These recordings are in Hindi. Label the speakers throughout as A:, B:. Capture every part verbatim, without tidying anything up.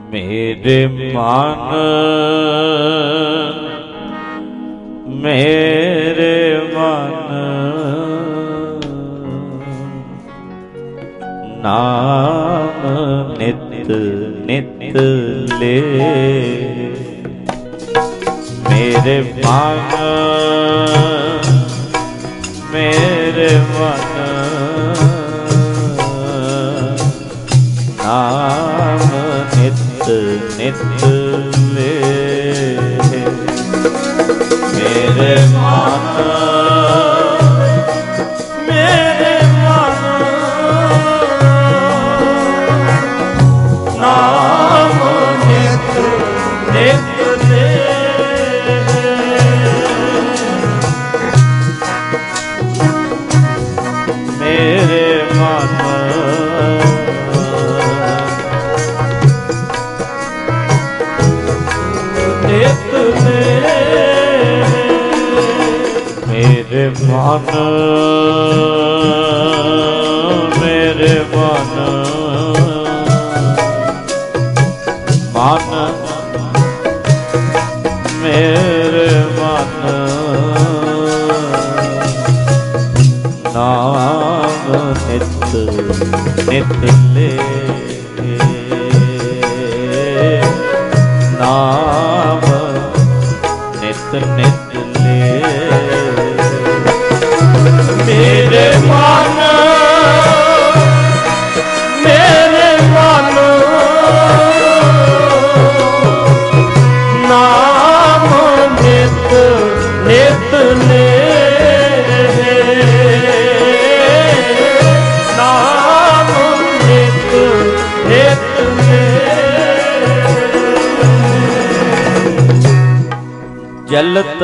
A: मेरे मन मेरे मन नाम नित नित ले। मेरे मन मेरे मन नाम नित नित ले। मेरे मन मेरे मन नाम नित नित ले। मेरे मन नित ले। मेरे मन मेरे मन मन मेरे मन नाम नित नित ले। नाम नित नित ले। मेरे मन मेरे मन नाम नित नित ले। नाम नित नित ले। जलत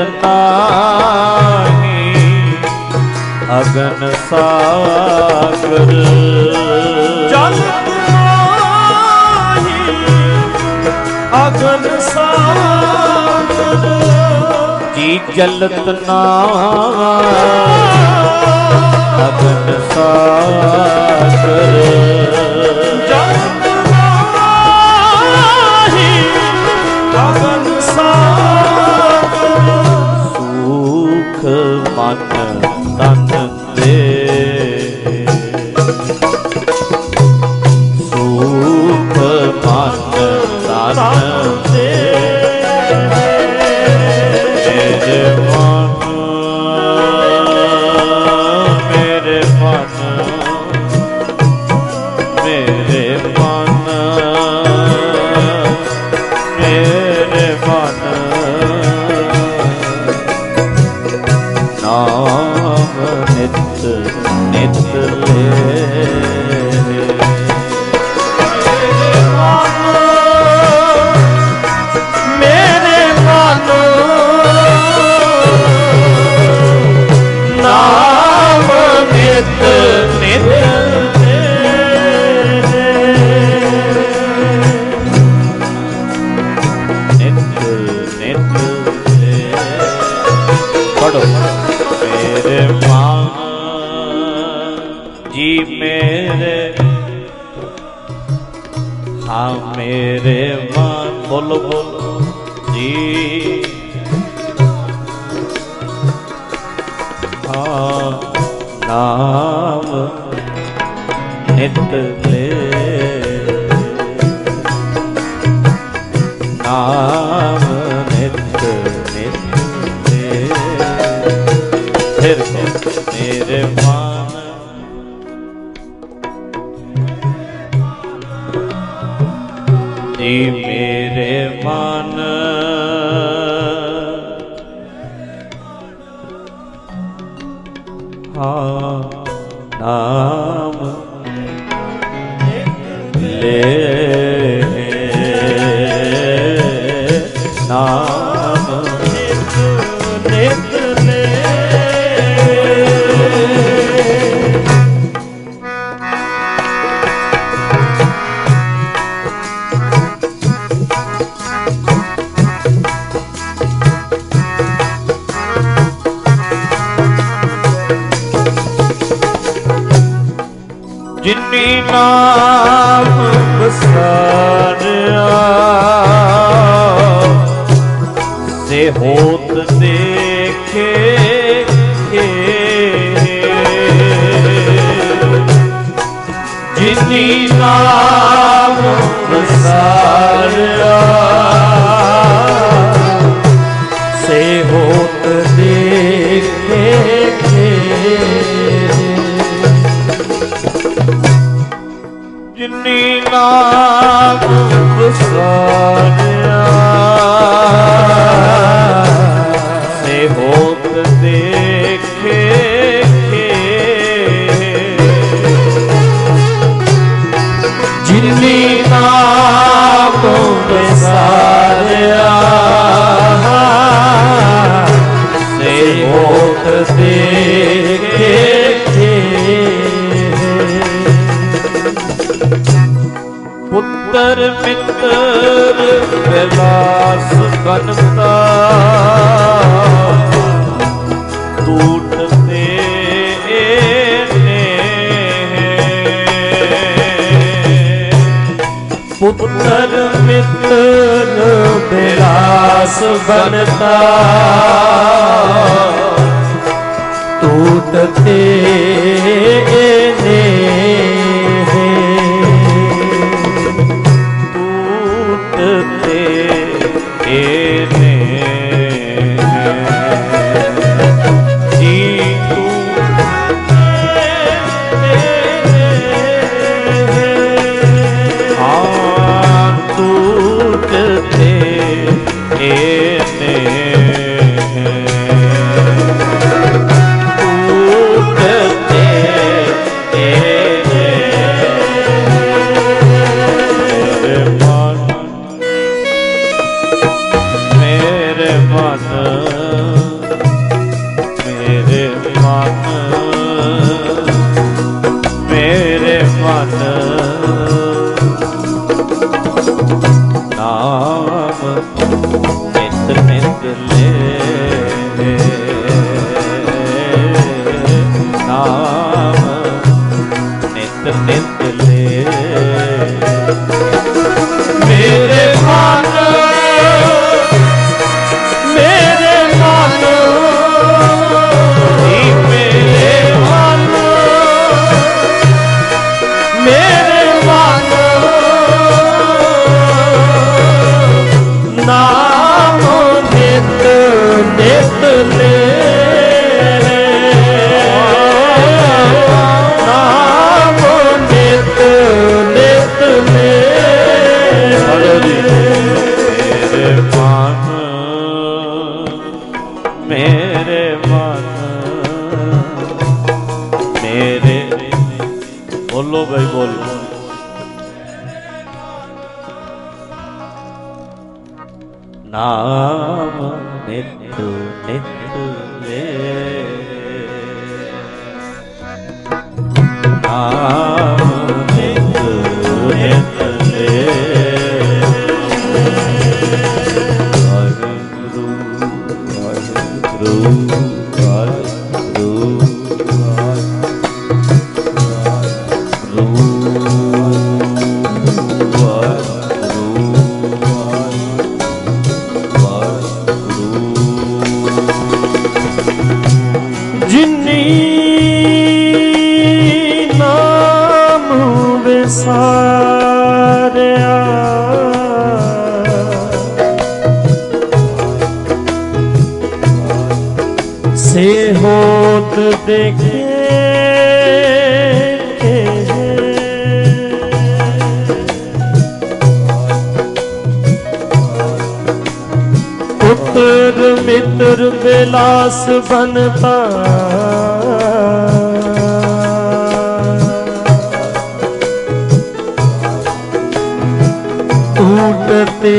A: नाही अगन सागर। जलत नाही अगन सागर। जी जलत नाही अगन सागर। जलत नाही अगन सागर। सुख मन तन दे। सुख मन तन दे। मेरे मन मेरे मन मेरे मन मेरे मन नाम नित नित ले। मेरे मन नाम नित नित ले। नित नित ले। पढ़ो। मेरे मन जी मेरे हाँ मेरे मन बोलो बोलो जी हाँ नाम नित ले। नाम नित नित ले। फिर मेरे मन जी मेरे मन हाँ नाम ले। नाम नित नित ले। जिन्नी नाम बसा नाम विसारिया से होत देखे जिन्नी नाम विसारिया से होत देखे पुत्र मित्र विलास बनता टूटते पुत्र मित्र विलास बनता टूटते से होत देखे पुत्र मित्र विलास बनता टूटते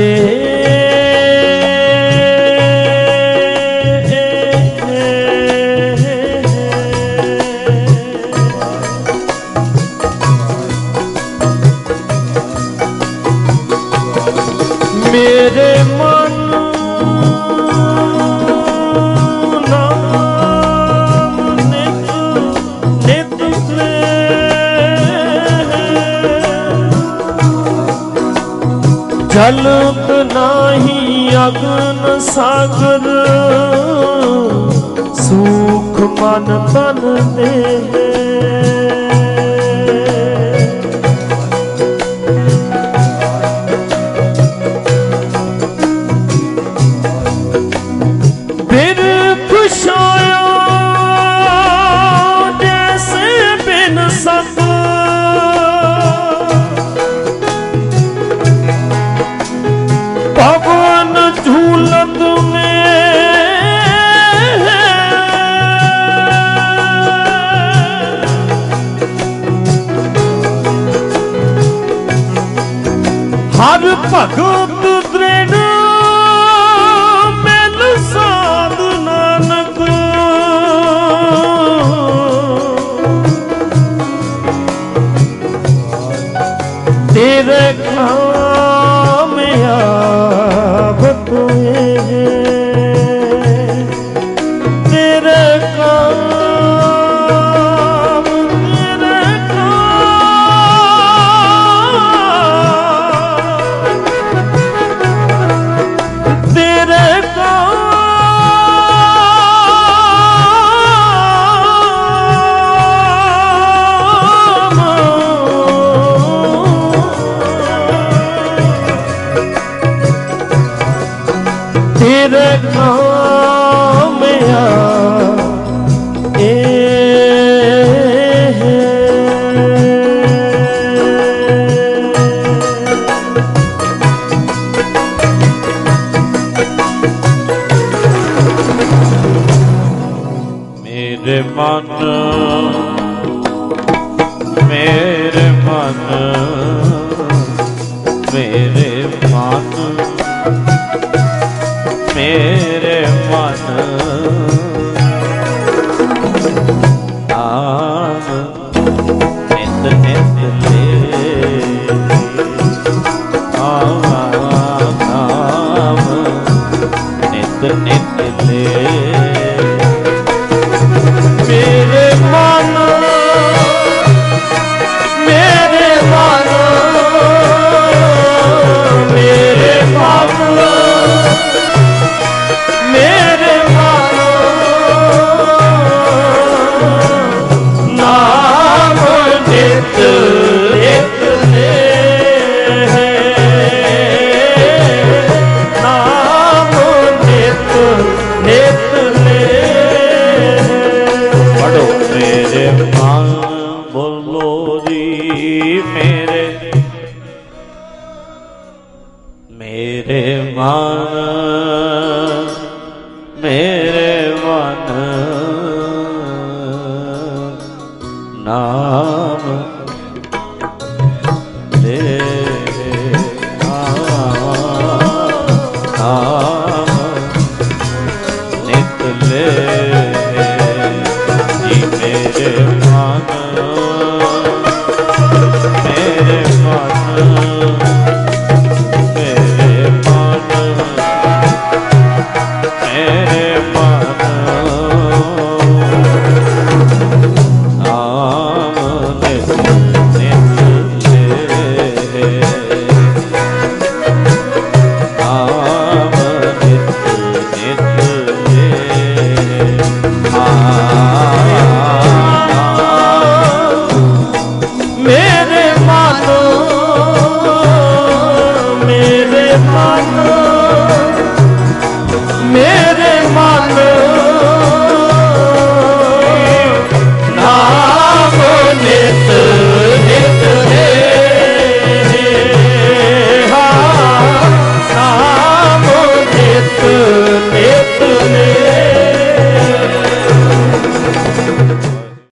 A: मेरे मन नाम नित नित जलत नाही अगन सागर सुख मन तन दे झूलत में हर भगत दृढ़ मिल साध नानक तेरे कामयाब तुए तेरे काम तेरे काम तेरे तेरे काम या ए मेरे मन मेरे मन मेरे मन मेरे मन नाम नित नित ले नाम नित नित ले मेरे मन मेरे मन मेरे मन मेरे मानो नाम नित नित ले नाम नित नित ले पढ़ो मेरे मन बोलो जी मेरे मेरे मन में